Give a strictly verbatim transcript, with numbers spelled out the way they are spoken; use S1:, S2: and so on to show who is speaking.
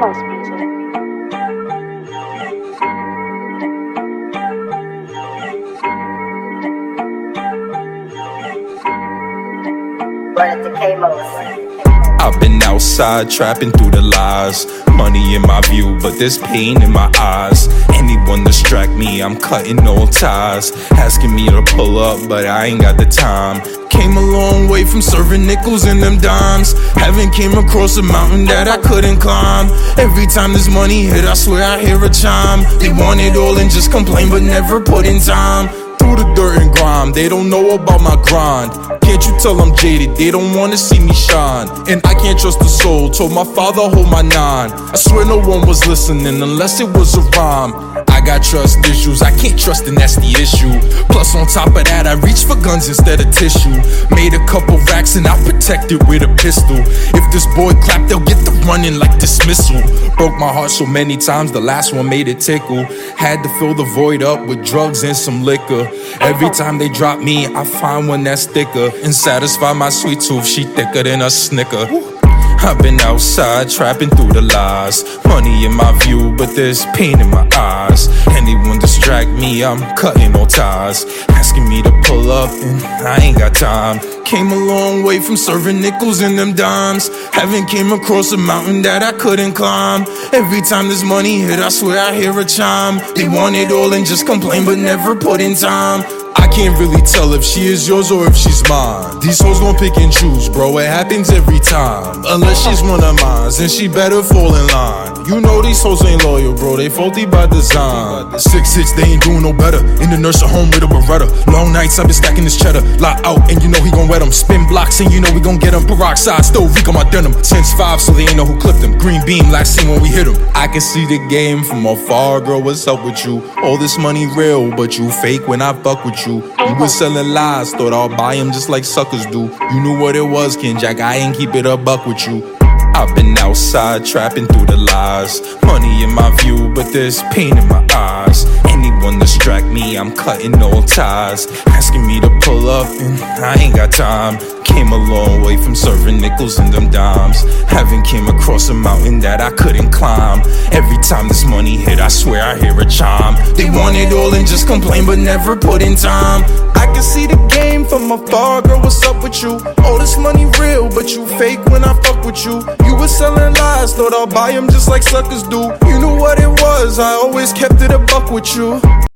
S1: House music. Run it to K-Mos.
S2: I've been outside trapping through the lies. Money in my view, but there's pain in my eyes. Anyone distract me, I'm cutting all ties. Asking me to pull up, but I ain't got the time. Came a long way from serving nickels and them dimes. Haven't came across a mountain that I couldn't climb. Every time this money hit, I swear I hear a chime. They want it all and just complain, but never put in time. Through the dirt and grime, they don't know about my grind. Can't you tell I'm jaded, they don't wanna see me shine. And I can't trust a soul, told my father hold my nine. I swear no one was listening unless it was a rhyme. I got trust issues, I can't trust and that's the issue. Plus on top of that, I reach for guns instead of tissue. Made a couple racks and I protect it with a pistol. If this boy clap, they'll get the running like dismissal. Broke my heart so many times, the last one made it tickle. Had to fill the void up with drugs and some liquor. Every time they drop me, I find one that's thicker. And satisfy my sweet tooth, she thicker than a Snicker. I've been outside trapping through the lies. Money in my view, but there's pain in my eyes. Anyone distract me, I'm cutting all ties. Asking me to pull up and I ain't got time. Came a long way from serving nickels and them dimes. Haven't came across a mountain that I couldn't climb. Every time this money hit, I swear I hear a chime. They want it all and just complain, but never put in time. I can't really tell if she is yours or if she's mine. These hoes gon' pick and choose, bro, it happens every time. Unless she's one of mine, then she better fall in line. You know these hoes ain't loyal, bro, they faulty by design. Six hits, they ain't doing no better. In the nursing home with a Beretta. Long nights, I been stacking this cheddar. Lock out, and you know he gon' wet him. Spin blocks, and you know we gon' get him. Peroxide, still reek on my denim. Since five, so they ain't know who clipped him. Green beam, last scene when we hit him. I can see the game from afar, girl, what's up with you? All this money real, but you fake when I fuck with you. You was selling lies, thought I'll buy them just like suckers do. You knew what it was, Ken Jack, I ain't keep it a buck with you. I've been outside trapping through the lies. Money in my view, but there's pain in my eyes. Anyone distract me, I'm cutting all ties. Asking me to pull up and I ain't got time. Came a long way from serving nickels and them dimes. Haven't came across a mountain that I couldn't climb. Every time this money hit, I swear I hear a chime. They want it all and just complain, but never put in time. I can see the game from afar, girl, what's up with you? All this money real, but you fake when I fuck with you. You was selling lies, thought I'll buy them just like suckers do. You knew what it was, I always kept it a buck with you.